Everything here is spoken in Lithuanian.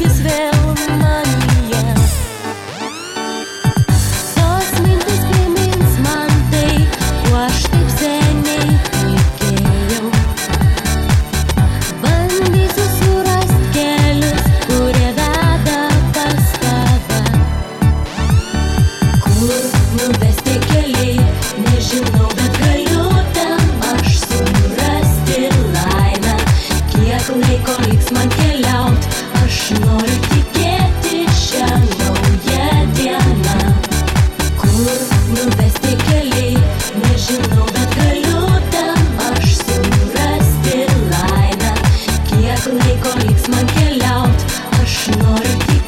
mintis vėl manyje. Tos mintis primins man tai, kuo aš taip seniai tikėjau. Bandysiu surast kelius, kurie veda pas tave. Kur nuvesti keliai, nežinau, bet galiu ten aš surasti laimę. Kiek laiko liks man keliaut, aš noriu tikėti šią naują dieną. Kur nuvesti keliai, nežinau, bet galiu ten aš surasti laimę. Kiek laiko liks man keliaut, aš noriu tikėti